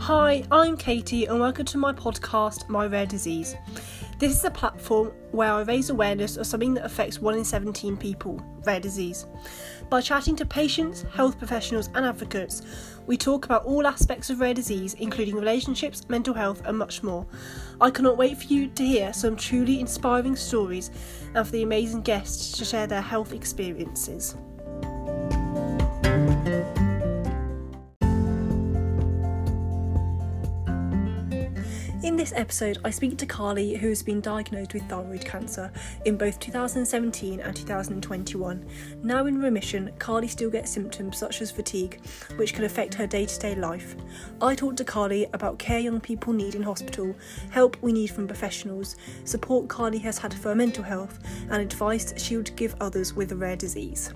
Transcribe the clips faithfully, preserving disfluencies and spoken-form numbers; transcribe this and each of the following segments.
Hi, I'm Katie and welcome to my podcast, My Rare Disease. This is a platform where I raise awareness of something that affects one in seventeen people, rare disease. By chatting to patients, health professionals and advocates, we talk about all aspects of rare disease, including relationships, mental health and much more. I cannot wait for you to hear some truly inspiring stories and for the amazing guests to share their health experiences. In this episode, I speak to Carly, who has been diagnosed with thyroid cancer in both two thousand seventeen and two thousand twenty-one. Now in remission, Carly still gets symptoms such as fatigue, which can affect her day-to-day life. I talked to Carly about care young people need in hospital, help we need from professionals, support Carly has had for her mental health, and advice she would give others with a rare disease.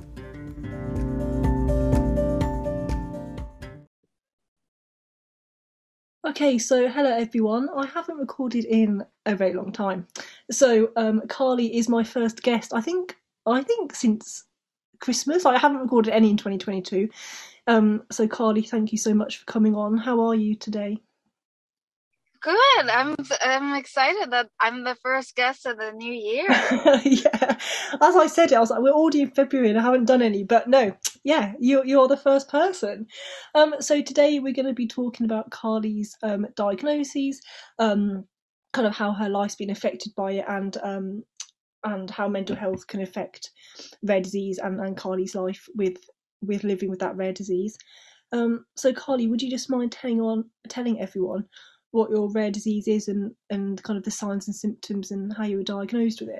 Okay, so hello everyone. I haven't recorded in a very long time. So um, Carly is my first guest, I think I think since Christmas. I haven't recorded any in twenty twenty-two. Um, so Carly, thank you so much for coming on. How are you today? Good. I'm I'm excited that I'm the first guest of the new year. Yeah, as I said it, I was like, we're already in February and I haven't done any, but no, yeah, you you're the first person. Um, so today we're going to be talking about Carly's um diagnoses, um, kind of how her life's been affected by it, and um, and how mental health can affect rare disease and, and Carly's life with with living with that rare disease. Um, so Carly, would you just mind telling on telling everyone what your rare disease is and, and kind of the signs and symptoms and how you were diagnosed with it?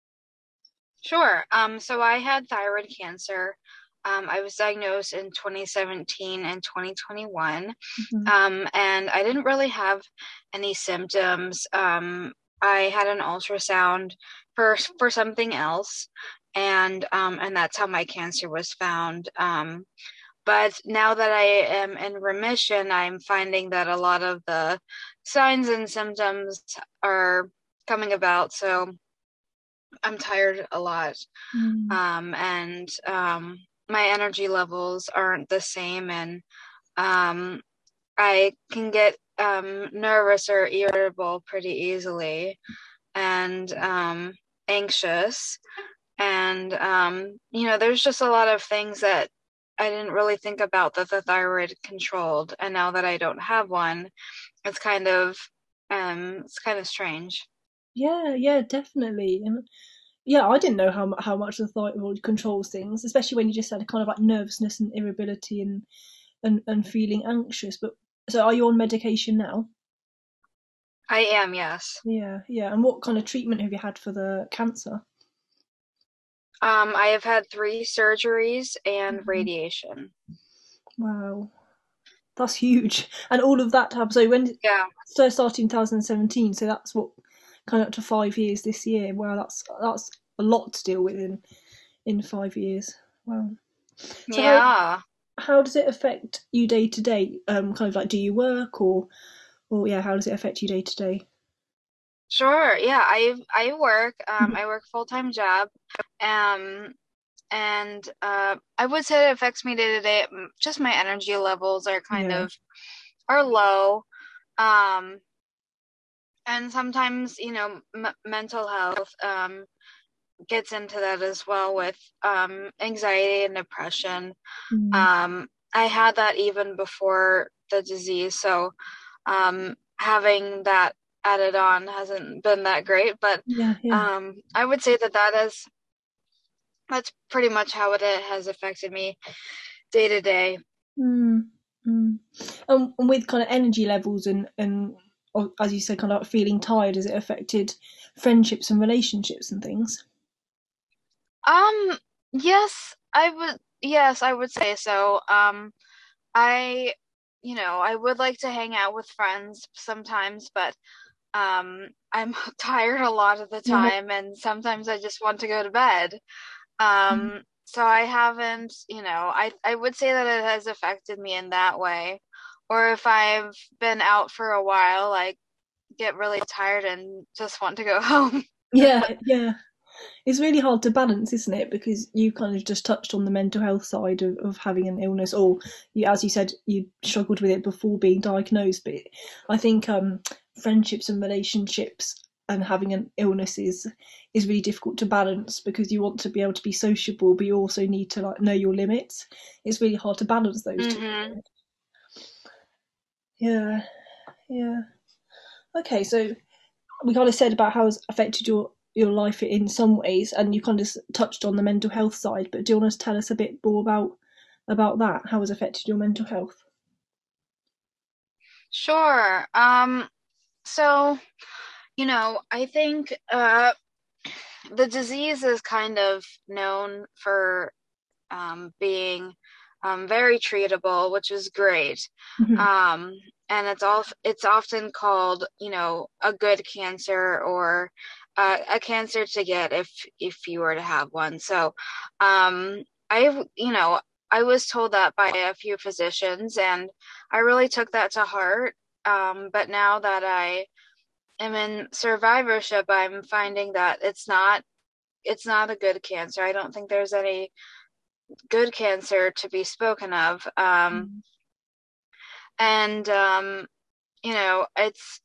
Sure. Um, so I had thyroid cancer. Um, I was diagnosed in twenty seventeen and twenty twenty-one. Mm-hmm. Um, and I didn't really have any symptoms. Um, I had an ultrasound for for something else, and um, and that's how my cancer was found. Um, but now that I am in remission, I'm finding that a lot of the signs and symptoms are coming about. So I'm tired a lot. Mm. Um, and um, my energy levels aren't the same. And um, I can get um, nervous or irritable pretty easily and um, anxious. And, um, you know, there's just a lot of things that I didn't really think about that the thyroid controlled. And now that I don't have one, it's kind of, um, it's kind of strange. Yeah, yeah, definitely. And yeah, I didn't know how how much the thyroid controls things, especially when you just had a kind of like nervousness and irritability and and, and feeling anxious. But so, are you on medication now? I am, yes. Yeah, yeah. And what kind of treatment have you had for the cancer? Um, I have had three surgeries and Mhm. radiation. Wow, that's huge. And all of that to happen. So when Yeah. so starting twenty seventeen, so that's what kind of up to five years this year. Wow, that's that's a lot to deal with in in five years. Wow. So how Yeah. how does it affect you day to day? Um, kind of like, do you work or or yeah, how does it affect you day to day? Sure. Yeah, I I work. Um, I work full-time job. Um, and uh, I would say it affects me day to day. M- Just my energy levels are kind Yeah. of are low. Um, and sometimes, you know, m mental health um gets into that as well with um anxiety and depression. Mm. Um, I had that even before the disease, so um, having that added on hasn't been that great. But Yeah, yeah. um, I would say that that is that's pretty much how it has affected me day to day. Mm. Mm. Um, and with kind of energy levels and and or, as you said, kind of like feeling tired, has it affected friendships and relationships and things? Um, yes, I would. Yes, I would say so. Um, I, you know, I would like to hang out with friends sometimes, but um, I'm tired a lot of the Yeah. time, and sometimes I just want to go to bed. Mm. Um, so I haven't, you know, I I would say that it has affected me in that way. Or if I've been out for a while, I get really tired and just want to go home. Yeah, yeah. It's really hard to balance, isn't it? Because you kind of just touched on the mental health side of, of having an illness, or you, as you said, you struggled with it before being diagnosed. But I think um, friendships and relationships and having an illness is is really difficult to balance because you want to be able to be sociable, but you also need to like know your limits. It's really hard to balance those two. Mm-hmm. Yeah, yeah. Okay, so we kind of said about how it's affected your your life in some ways, and you kind of touched on the mental health side. But do you want to tell us a bit more about about that? How it's affected your mental health? Sure. Um, so, you know, I think uh, the disease is kind of known for um, being um, very treatable, which is great. Mm-hmm. Um, and it's all it's often called, you know, a good cancer or uh, a cancer to get if if you were to have one. So, um, I, you know, I was told that by a few physicians, and I really took that to heart. Um, but now that I am in survivorship, I'm finding that it's not it's not a good cancer. I don't think there's any good cancer to be spoken of. Um, and, um, you know, it's,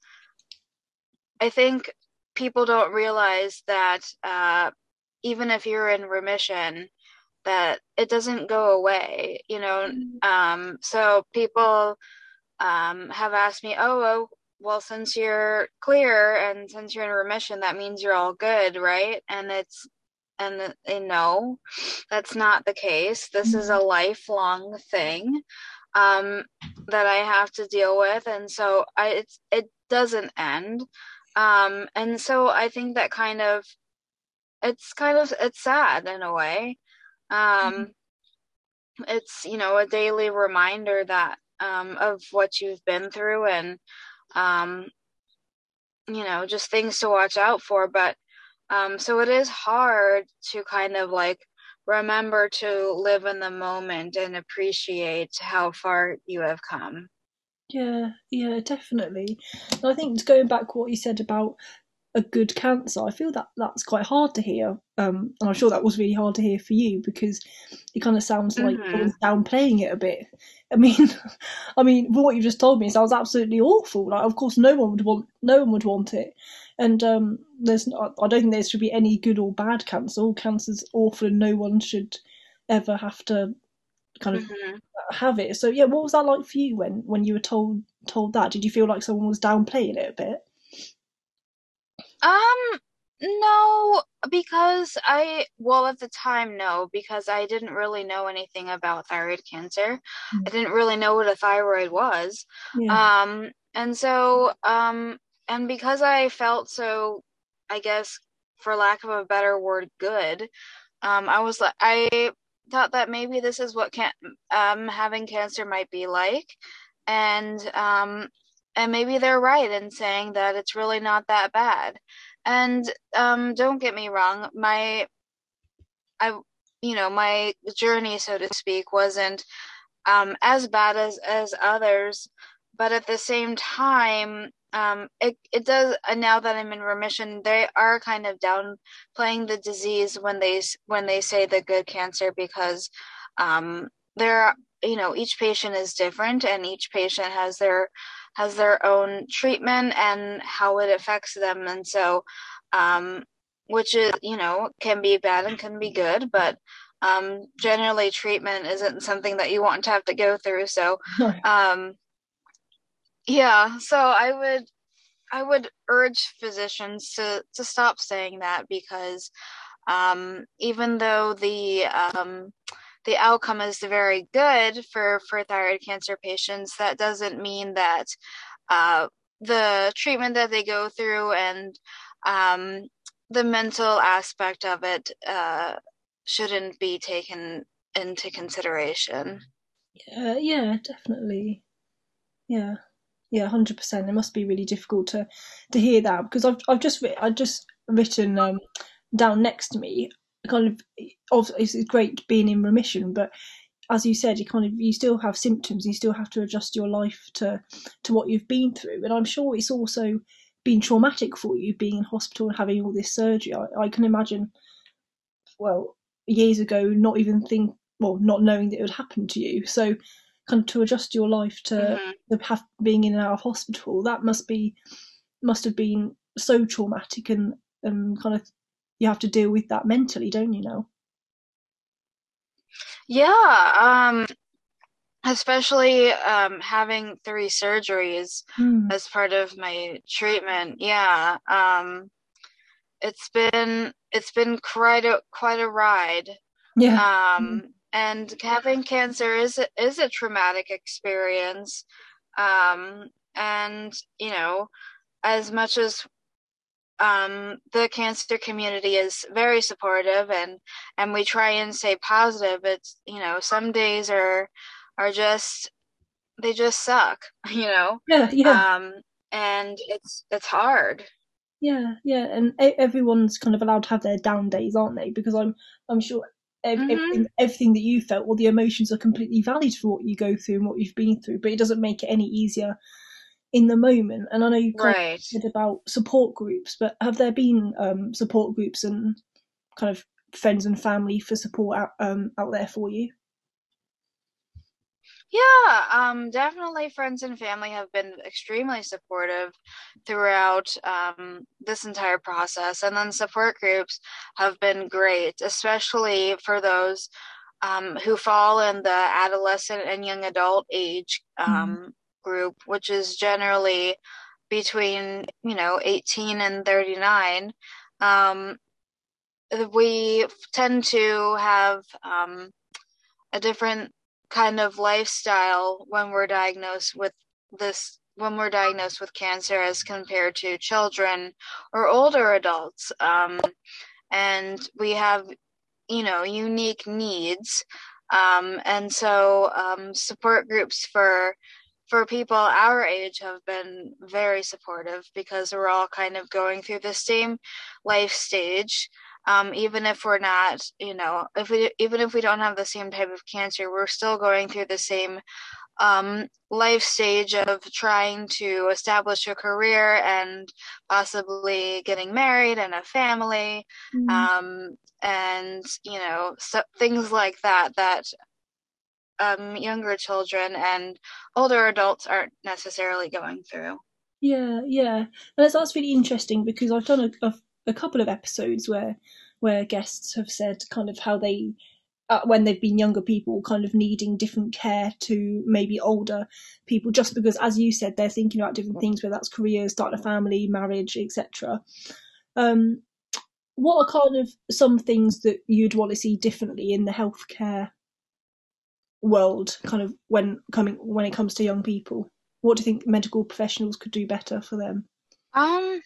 I think people don't realize that uh, even if you're in remission, that it doesn't go away, you know. Um, so people um, have asked me, oh, oh, well, since you're clear and since you're in remission, that means you're all good, right? And it's, and, and no, that's not the case. This is a lifelong thing um, that I have to deal with, and so I, it's it doesn't end. Um, and so I think that kind of it's kind of it's sad in a way. Um, it's, you know, a daily reminder that um, of what you've been through, and um, you know, just things to watch out for. But um, so it is hard to kind of like remember to live in the moment and appreciate how far you have come. Yeah, yeah, definitely. And I think going back what you said about a good cancer, I feel that that's quite hard to hear. Um, and I'm sure that was really hard to hear for you because it kind of sounds like Mm-hmm. someone's downplaying it a bit. I mean, I mean, from what you just told me, it sounds absolutely awful. Like, of course, no one would want, no one would want it. And um, there's, not, I don't think there should be any good or bad cancer. All cancer's awful, and no one should ever have to kind of Mm-hmm. have it. So yeah, what was that like for you when when you were told told that? Did you feel like someone was downplaying it a bit? Um, no, because I, well, at the time, no, because I didn't really know anything about thyroid cancer. I didn't really know what a thyroid was. Yeah. Um, and so, um, and because I felt so, I guess, for lack of a better word, good, um, I was like, I thought that maybe this is what can um having cancer might be like. And um and maybe they're right in saying that it's really not that bad. And um, don't get me wrong, my I you know my journey, so to speak, wasn't um, as bad as as others, but at the same time, um, it it does. And now that I'm in remission, they are kind of downplaying the disease when they when they say the good cancer, because um, there you know each patient is different, and each patient has their has their own treatment and how it affects them, and so um, which is you know can be bad and can be good, but um, generally treatment isn't something that you want to have to go through. So, No. um, yeah, so I would, I would urge physicians to, to stop saying that, because, um, even though the, um, the outcome is very good for, for thyroid cancer patients, that doesn't mean that, uh, the treatment that they go through and, um, the mental aspect of it, uh, shouldn't be taken into consideration. Yeah, yeah, definitely. Yeah, yeah, hundred percent. It must be really difficult to to hear that because I've I've just I've just written um, down next to me kind of obviously it's great being in remission, but as you said, you kind of you still have symptoms. You still have to adjust your life to to what you've been through, and I'm sure it's also been traumatic for you being in hospital and having all this surgery. I, I can imagine well, years ago, not even think, well, not knowing that it would happen to you. So, kind of to adjust your life to Mm-hmm. the have being in and out of hospital, that must be must have been so traumatic, and and kind of you have to deal with that mentally, don't you now? Yeah, um, especially um, having three surgeries Mm. as part of my treatment. Yeah, um, it's been it's been quite a quite a ride. Yeah. Um, and having cancer is a, is a traumatic experience. Um, and you know, as much as um, the cancer community is very supportive, and and we try and stay positive, it's, you know, some days are are just they just suck, you know. Yeah, yeah, Um, and it's it's hard. yeah, yeah, and e- everyone's kind of allowed to have their down days, aren't they? Because I'm, I'm sure ev- Mm-hmm. everything, everything that you felt, all the emotions are completely valid for what you go through and what you've been through, but it doesn't make it any easier in the moment. And I know you kind Right. of said about support groups, but have there been um, support groups and kind of friends and family for support out um, out there for you? Yeah, um, definitely friends and family have been extremely supportive throughout um, this entire process. And then support groups have been great, especially for those um, who fall in the adolescent and young adult age Mm. um, group, which is generally between, you know, eighteen and thirty-nine. Um, we tend to have um, a different kind of lifestyle when we're diagnosed with this when we're diagnosed with cancer as compared to children or older adults, um, and we have, you know, unique needs, um, and so um, support groups for for people our age have been very supportive because we're all kind of going through the same life stage. Um, even if we're not, you know, if we even if we don't have the same type of cancer, we're still going through the same um, life stage of trying to establish a career and possibly getting married and a family, Mm. um, and you know, so things like that that um, younger children and older adults aren't necessarily going through. Yeah, yeah, and that's, that's really interesting because I've done a, a, a couple of episodes where where guests have said kind of how they uh, when they've been younger people kind of needing different care to maybe older people, just because as you said they're thinking about different things, whether that's careers, starting a family, marriage, etc. um what are kind of some things that you'd want to see differently in the healthcare world kind of when coming when it comes to young people? What do you think medical professionals could do better for them? Um,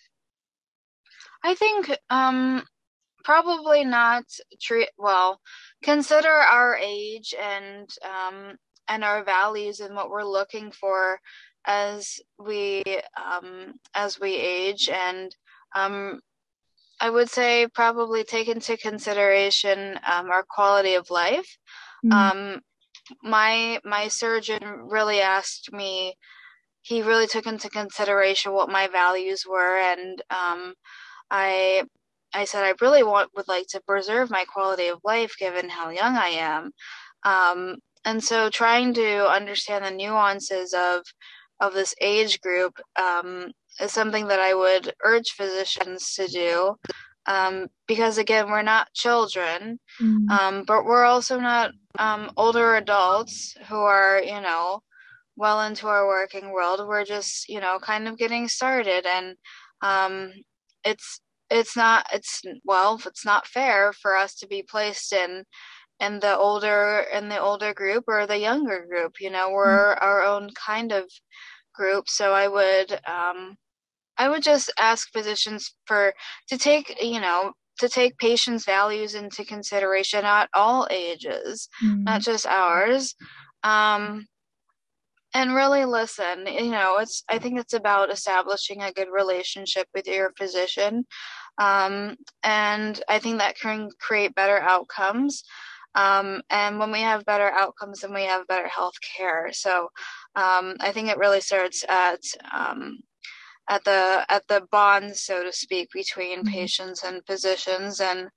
I think um, probably not treat well, consider our age and um, and our values and what we're looking for as we um, as we age, and um, I would say probably take into consideration um, our quality of life. Mm. Um, my my surgeon really asked me, he really took into consideration what my values were, and um, I I said I really want would like to preserve my quality of life given how young I am. Um, and so trying to understand the nuances of of this age group um, is something that I would urge physicians to do. Um, because again, we're not children, Mm. um, but we're also not um, older adults who are, you know, well into our working world. We're just, you know, kind of getting started, and um, it's it's not it's well, it's not fair for us to be placed in in the older in the older group or the younger group. You know, we're our own kind of group. So I would um, I would just ask physicians for to take, you know, to take patients' values into consideration at all ages, not Mm. just ours. Um, and really listen. You know, it's I think it's about establishing a good relationship with your physician, um, and I think that can create better outcomes, um, and when we have better outcomes, then we have better health care. So um, I think it really starts at um, at the at the bond, so to speak, between Mm. patients and physicians, and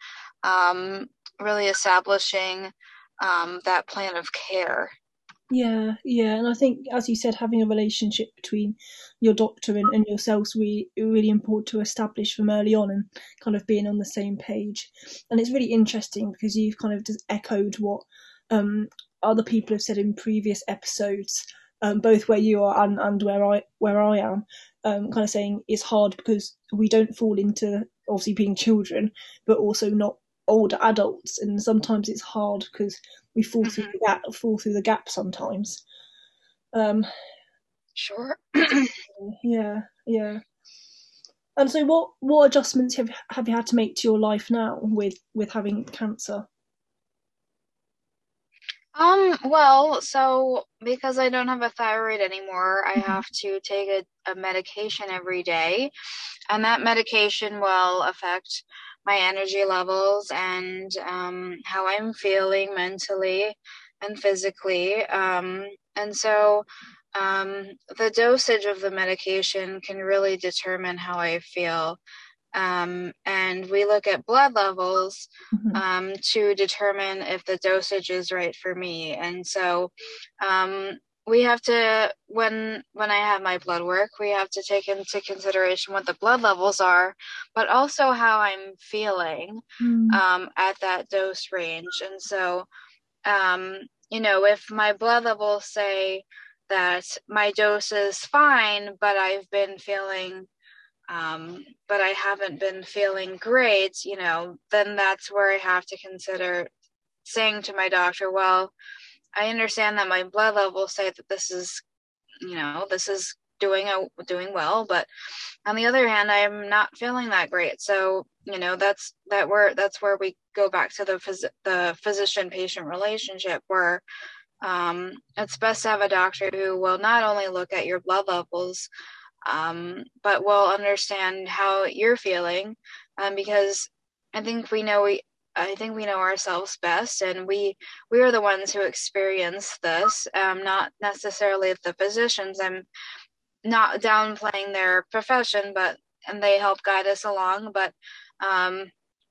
um, really establishing um, that plan of care. Yeah, yeah, and I think, as you said, having a relationship between your doctor and, and yourself's really, really important to establish from early on, and kind of being on the same page. And it's really interesting because you've kind of just echoed what um, other people have said in previous episodes, um, both where you are and, and where I where I am. Um, kind of saying it's hard because we don't fall into obviously being children, but also not older adults, and sometimes it's hard because we fall through Mm-hmm. the gap, fall through the gap sometimes. Um, Sure. yeah, yeah. And so, what what adjustments have have you had to make to your life now with with having cancer? Um, well, so because I don't have a thyroid anymore, I Mhm. have to take a, a medication every day, and that medication will affect my energy levels and um, how I'm feeling mentally and physically. Um, and so um, the dosage of the medication can really determine how I feel. Um, and we look at blood levels Mhm. um, to determine if the dosage is right for me. And so um, we have to, when when I have my blood work, we have to take into consideration what the blood levels are, but also how I'm feeling Mm. um, at that dose range. And so, um, you know, if my blood levels say that my dose is fine, but I've been feeling um, but I haven't been feeling great, you know, then that's where I have to consider saying to my doctor, well, I understand that my blood levels say that this is, you know, this is doing a, doing well, but on the other hand, I'm not feeling that great. So, you know, that's that where that's where we go back to the phys- the physician patient relationship where um, it's best to have a doctor who will not only look at your blood levels um, but we'll understand how you're feeling um, because I think we know we I think we know ourselves best, and we we are the ones who experience this, um, not necessarily the physicians. I'm not downplaying their profession, but and they help guide us along, but um,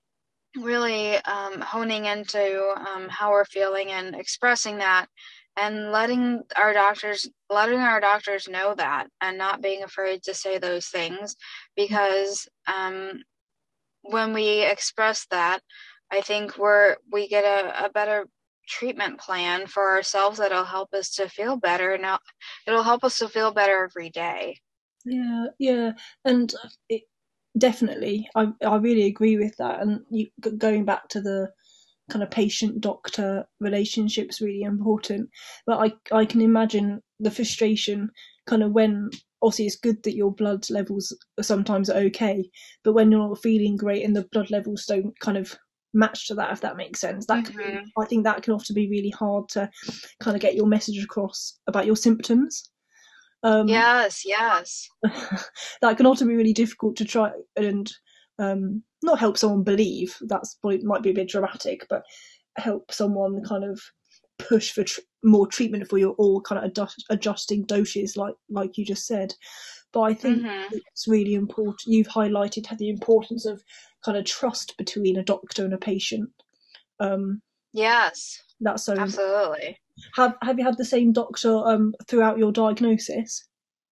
really um, honing into um, how we're feeling and expressing that and letting our doctors letting our doctors know that and not being afraid to say those things because um, when we express that I think we're we get a, a better treatment plan for ourselves that'll help us to feel better and it'll help us to feel better every day. Yeah, yeah, and it, definitely, I I really agree with that. And you, going back to the kind of patient doctor relationship's really important. But I I can imagine the frustration kind of when obviously it's good that your blood levels are sometimes are okay, but when you're not feeling great and the blood levels don't kind of match to that, if that makes sense, that can be, Mm-hmm. I think that can often be really hard to kind of get your message across about your symptoms. Um, Yes, yes. that can often be really difficult to try and um, not help someone believe. That's might be a bit dramatic, but help someone kind of push for tr- more treatment for you, or kind of adjust, adjusting doses, like like you just said. But I think Mm-hmm. it's really important. You've highlighted the importance of kind of trust between a doctor and a patient. Um, Yes, that's so important. absolutely. Have Have you had the same doctor um, throughout your diagnosis?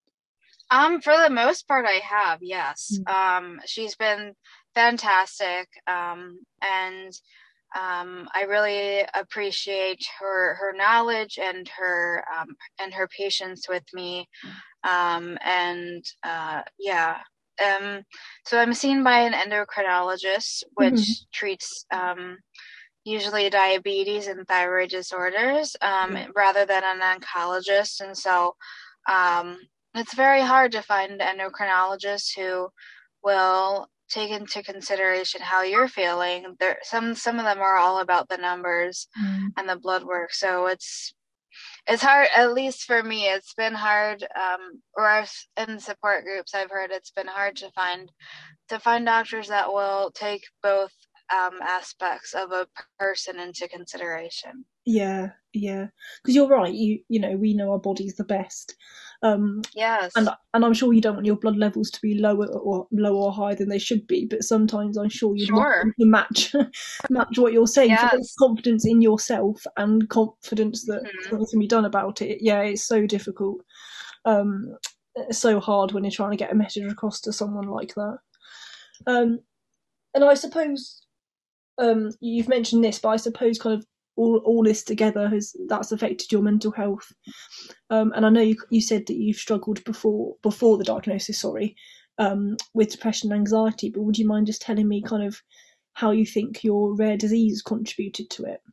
Um, for the most part, I have, yes. Mm. Um, she's been fantastic. Um, and um, I really appreciate her her knowledge and her um, and her patience with me. Um, and uh, yeah. Um, so I'm seen by an endocrinologist, Mhm. which treats um, usually diabetes and thyroid disorders, um, rather than an oncologist. And so um, it's very hard to find endocrinologists who will take into consideration how you're feeling. There, some some of them are all about the numbers Mm. and the blood work. So it's it's hard, at least for me. It's been hard, um, or I've, in support groups, I've heard it's been hard to find to find doctors that will take both um, aspects of a person into consideration. Yeah, yeah. Because you're right. You you know we know our bodies the best, Um, and Yes. and I'm sure you don't want your blood levels to be lower or lower or higher than they should be, but sometimes I'm sure you'd like Sure. them to match match what you're saying. So there's Yes. confidence in yourself and confidence that Hmm. something can be done about it. Yeah, it's so difficult. Um, it's so hard when you're trying to get a message across to someone like that. Um, and I suppose um, you've mentioned this, but I suppose kind of all all this together has that's affected your mental health. Um, and I know you you said that you've struggled before before the diagnosis, sorry, um, with depression and anxiety. But would you mind just telling me kind of how you think your rare disease contributed to it?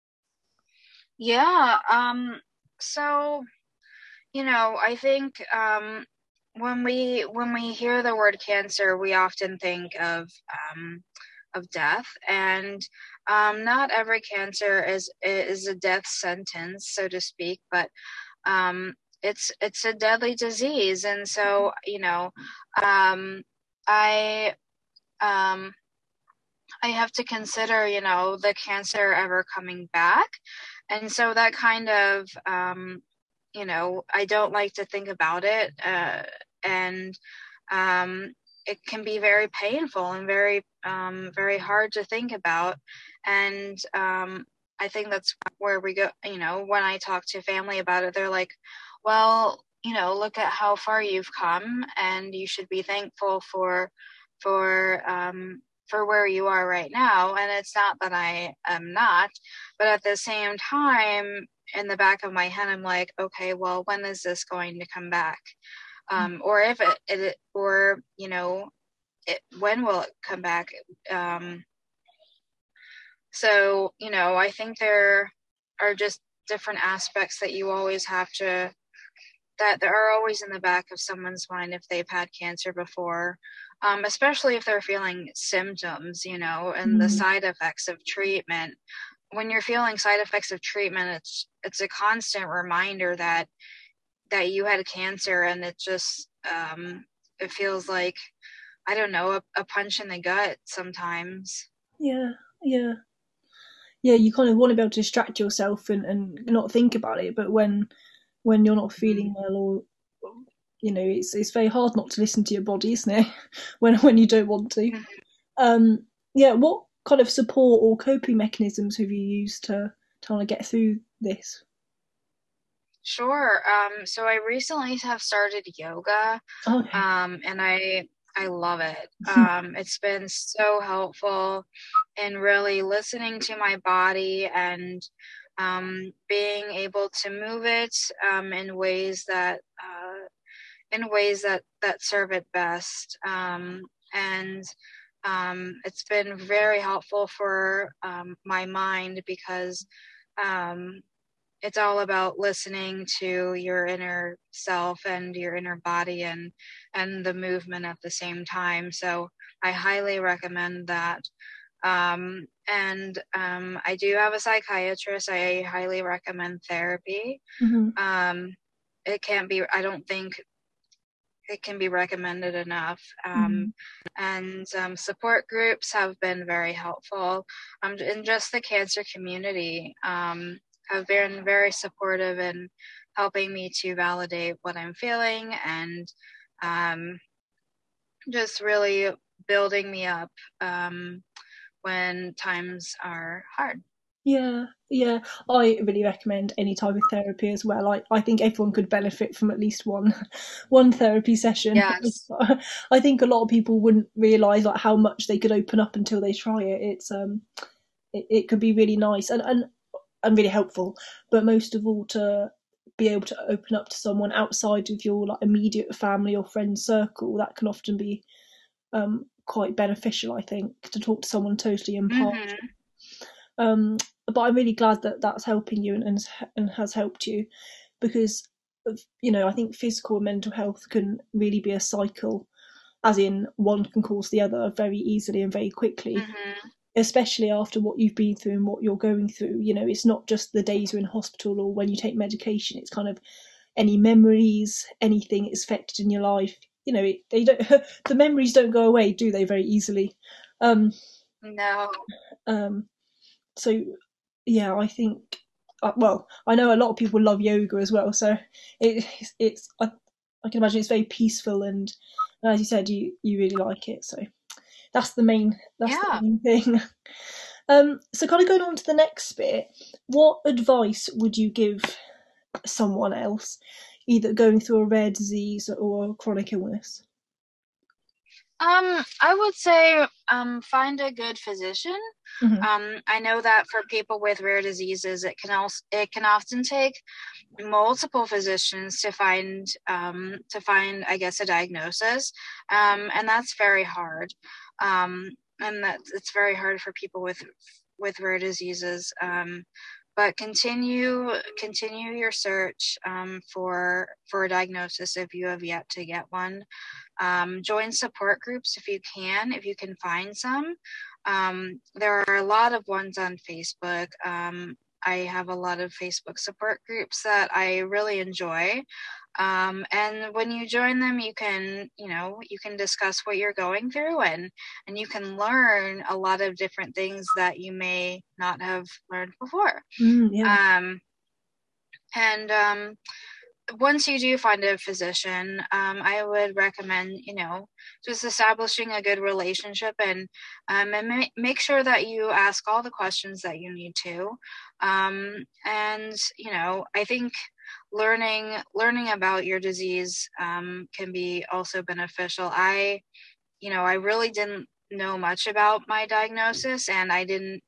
Yeah. Um, so, you know, I think um, when we when we hear the word cancer, we often think of um, of death, and um, not every cancer is is a death sentence, so to speak, but um, it's it's a deadly disease, and so you know, um, I um, I have to consider, you know, the cancer ever coming back, and so that kind of um, you know, I don't like to think about it, uh, and um, it can be very painful and very um, very hard to think about, and um, I think that's where we go. You know, when I talk to family about it, they're like, "Well, you know, look at how far you've come, and you should be thankful for for um, for where you are right now." And it's not that I am not, but at the same time, in the back of my head, I'm like, okay, well, when is this going to come back? Um, or if it, it, or you know, it, when will it come back? Um, so you know, I think there are just different aspects that you always have to that are always in the back of someone's mind if they've had cancer before, um, especially if they're feeling symptoms, you know, and the Mm. side effects of treatment. When you're feeling side effects of treatment, it's it's a constant reminder that that you had cancer, and it just um, it feels like, I don't know, a, a punch in the gut sometimes. Yeah, yeah, yeah. You kind of want to be able to distract yourself and, and not think about it, but when when you're not feeling well, or you know, it's it's very hard not to listen to your body, isn't it? when when you don't want to. Mm-hmm. Um, yeah. What kind of support or coping mechanisms have you used to to kind of get through this? Sure. Um, so I recently have started yoga, Okay. um, and I I love it. Um, it's been so helpful in really listening to my body and um, being able to move it um, in ways that uh, in ways that that serve it best. Um, and um, it's been very helpful for um, my mind because um, it's all about listening to your inner self and your inner body and and the movement at the same time. So I highly recommend that. Um, and um, I do have a psychiatrist. I highly recommend therapy. Mm-hmm. Um, it can't be. I don't think it can be recommended enough. Mm-hmm. Um, and um, support groups have been very helpful. Um, in just the cancer community, um, have been very supportive in helping me to validate what I'm feeling and um, just really building me up um, when times are hard. Yeah, yeah. I really recommend any type of therapy as well. I, I think everyone could benefit from at least one one therapy session. Yes. I think a lot of people wouldn't realise like how much they could open up until they try it. It's um it, it could be really nice and, and and really helpful. But most of all to be able to open up to someone outside of your like immediate family or friend circle, that can often be um quite beneficial, I think, to talk to someone totally impartial. Mm-hmm. Um, but I'm really glad that that's helping you and, and and has helped you, because of, you know, I think physical and mental health can really be a cycle, as in one can cause the other very easily and very quickly, Mm-hmm. especially after what you've been through and what you're going through. You know, it's not just the days you're in hospital or when you take medication. It's kind of any memories, anything that's affected in your life. You know, it, they don't. The memories don't go away, do they? Very easily. Um, No. um, so yeah, I think uh, well, I know a lot of people love yoga as well, so it, it's, it's I, I can imagine it's very peaceful, and, and as you said, you you really like it. So that's the main that's the Yeah. main thing. Um, so kind of going on to the next bit, what advice would you give someone else, either going through a rare disease or a chronic illness? Um, I would say um, find a good physician. Mm-hmm. Um, I know that for people with rare diseases, it can also it can often take multiple physicians to find um, to find, I guess, a diagnosis, um, and that's very hard. Um, and that it's very hard for people with with rare diseases. Um, but continue continue your search um, for for a diagnosis if you have yet to get one. Um, join support groups if you can, if you can find some. Um, there are a lot of ones on Facebook. Um, I have a lot of Facebook support groups that I really enjoy. Um, and when you join them, you can, you know, you can discuss what you're going through, and, and you can learn a lot of different things that you may not have learned before. Mm, yeah. Um, and um, once you do find a physician, um, I would recommend, you know, just establishing a good relationship, and um, and ma- make sure that you ask all the questions that you need to. Um, and you know, I think learning learning about your disease um, can be also beneficial. I, you know, I really didn't know much about my diagnosis, and I didn't,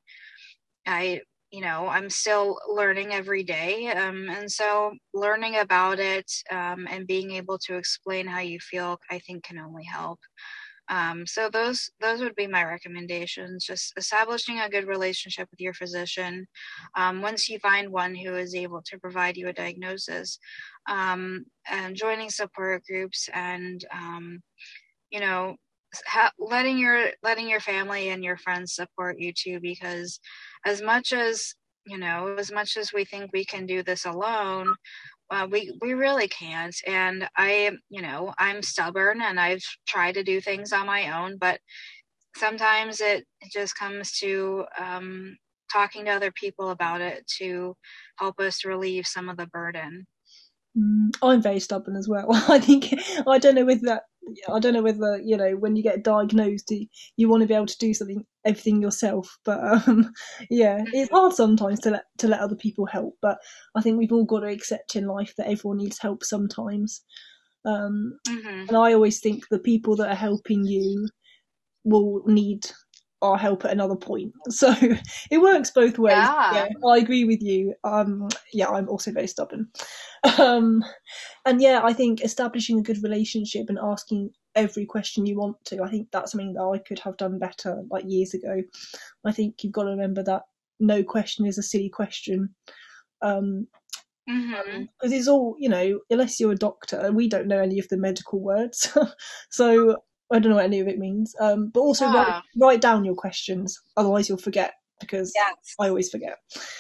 I you know, I'm still learning every day. Um, and so learning about it um, and being able to explain how you feel, I think, can only help. Um, so those those would be my recommendations. Just establishing a good relationship with your physician. Um, once you find one who is able to provide you a diagnosis, um, and joining support groups, and um, you know, ha- letting your letting your family and your friends support you too, because as much as you know as much as we think we can do this alone, uh, we we really can't. And I you know I'm stubborn, and I've tried to do things on my own, but sometimes it, it just comes to um, talking to other people about it to help us relieve some of the burden. Mm, I'm very stubborn as well. I think I don't know whether that I don't know whether you know when you get diagnosed, you, you want to be able to do something everything yourself. But um, yeah, it's hard sometimes to let to let other people help. But I think we've all got to accept in life that everyone needs help sometimes. Um, Mm-hmm. and I always think the people that are helping you will need our help at another point. So it works both ways. Yeah. Yeah, I agree with you. Um, yeah, I'm also very stubborn. Um, and yeah, I think establishing a good relationship and asking every question you want to, I think that's something that I could have done better like years ago. I think you've got to remember that no question is a silly question. Um, Mm-hmm. because it's all, you know, unless you're a doctor, we don't know any of the medical words. So I don't know what any of it means. Um, but also write Yeah. write down your questions, otherwise you'll forget, because Yes. I always forget.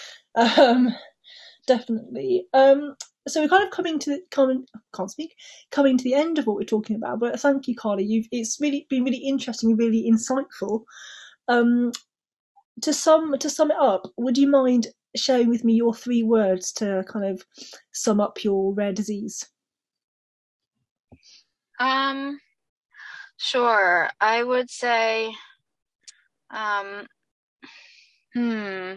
Um, definitely. Um, so we're kind of coming to the coming can't speak coming to the end of what we're talking about. But thank you, Carly. You've it's really been really interesting, really insightful. Um, to sum to sum it up, would you mind sharing with me your three words to kind of sum up your rare disease? Um, sure. I would say, um, hmm,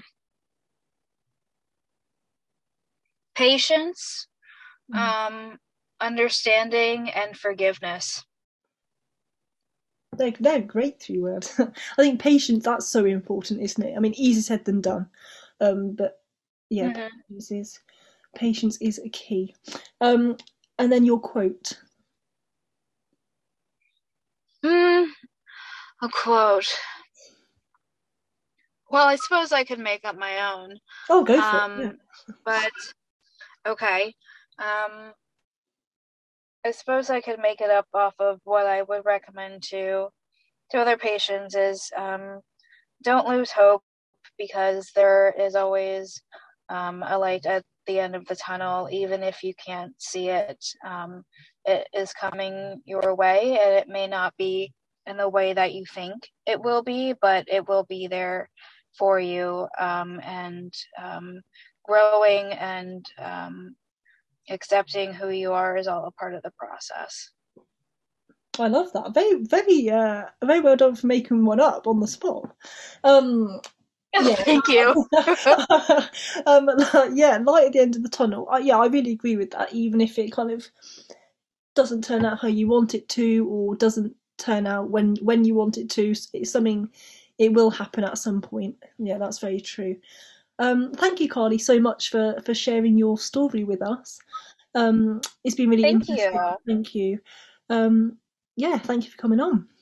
patience, um, understanding, and forgiveness. They're, they're great three words. I think patience, that's so important, isn't it? I mean, easier said than done. Um, but yeah, Mm-hmm. patience is patience is a key. Um, and then your quote. Hmm, a quote. Well, I suppose I could make up my own. Oh, go for it. Yeah. Um, but okay. Um, I suppose I could make it up off of what I would recommend to to other patients is um, don't lose hope, because there is always um, a light at the end of the tunnel, even if you can't see it. Um, it is coming your way, and it may not be in the way that you think it will be, but it will be there for you. Um, and um, growing and um, accepting who you are is all a part of the process. I love that. Very, very, uh, very well done for making one up on the spot. Um, yeah, Thank you. um, yeah, light at the end of the tunnel. Uh, yeah, I really agree with that. Even if it kind of doesn't turn out how you want it to, or doesn't turn out when when you want it to, it's something. It will happen at some point. Yeah, that's very true. Um, thank you, Carly, so much for for sharing your story with us. Um, it's been really Thank you. interesting. Thank you. Um, yeah, thank you for coming on.